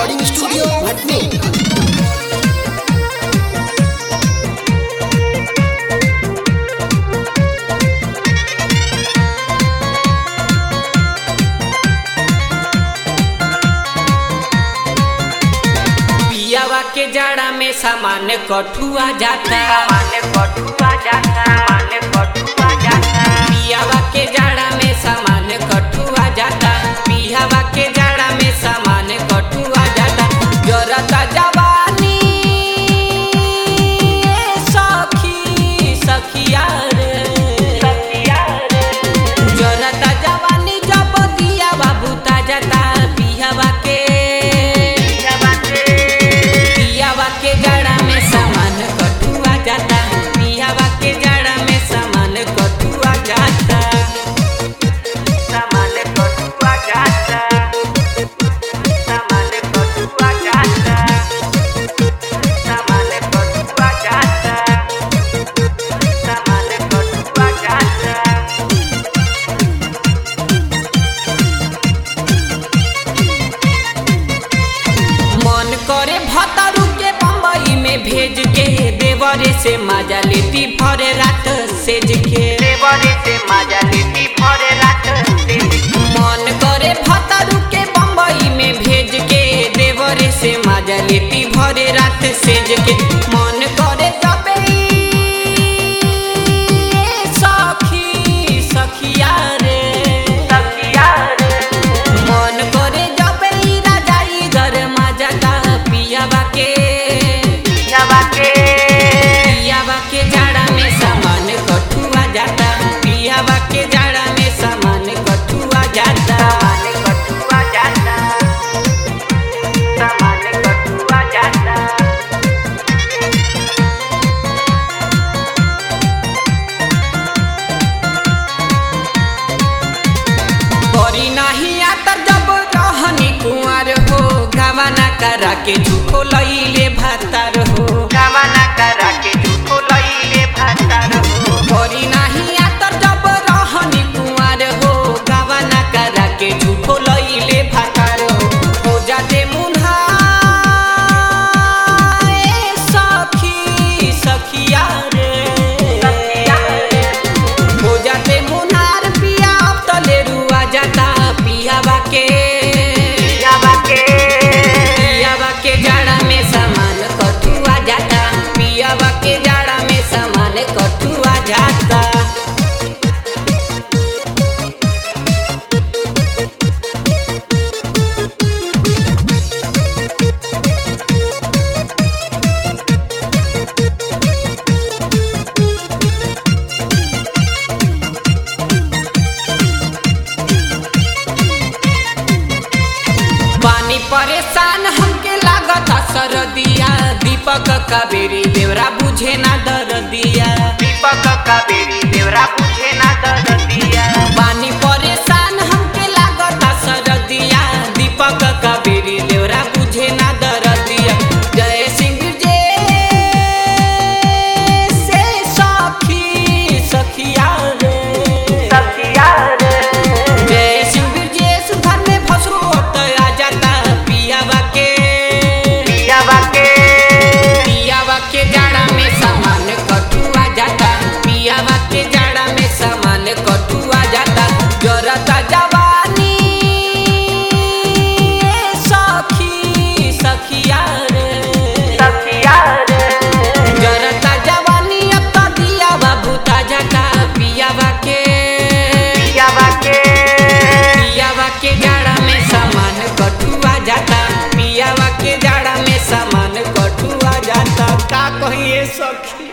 Recording studio Bhatni. पियावा के जाड़ा में सामान कठुआ जाता, पियावा के जाड़ा में सामान कठुआ जाता, पियावा के जाड़ा में सामान कठुआ जाता। जरता जवानी सखी सखिया रे, जरता जवानी जब दिया बाबू ता जाता। पियावा के जाड़ा में सामान कठुआ जाता, पियावा के जाड़ा में सामान कठुआ जाता, सामान कठुआ जाता, सामान कठुआ जाता, सामान कठुआ जाता, सामान कठुआ जाता। मन करे भतरू के बम्बई में भेज के, देवरे से मजा लेती भरे रात सेज के, देवरे से मजा लेती भरे रात सेज के। मन करे भतरू के बम्बई में भेज के, देवरे से मजा लेती भरे रात सेज के। मन करे जबे सखी सखिया रे, सखिया रे, मन करे जबे राजाई घर मजा का। पियावा के जाड़ा में सामान कठुआ जाता, पियावा के जाड़ा में सामान कठुआ जाता, कठुआ जाता, सामान कठुआ जाता। करी नहीं आतर जब रहनी कुंवर हो, गवाना करा के झूठो लईले भातार हो, गवाना करा के झूठो लईले भातार हो। करी नहीं आतर जब रहनी कुंवर हो, गवाना करा के झूठो लईले भातार हो जाते मुन्हा सखी सखिया रे, हो जाते मुन्हार पिया अब तले रुआ जाता। पियावा के जाड़ा में सामान कठुआ जाता, पियावा के जाड़ा में सामान कठुआ जाता। पानी परेशान हमके लागता सरदिया, दीपक कावेरी देवरा बुझे ना दरदिया, दीपक कावेरी देवरा बुझे ना दरदिया। पानी परेशान हमके लागता सरदिया, दीपक कावेरी देवरा बुझे ना दरदिया। जय सिंह जे से सखी सखिया रे, सखिया रे, जय सिंह जे सुधर में फसरो आ जाता। पियावा के जाड़ा में सामान कठुआ जाता, पियावा के जाड़ा में सामान कठुआ जाता। जरता जवानी सखी सखिया रे, सखिया रे, जरता जवानी अब तो दिया बाबू ता जाता। पियावा के जाड़ा में सामान कठुआ जाता, पियावा के जाड़ा में सामान कठुआ जाता। का कहिए सखी।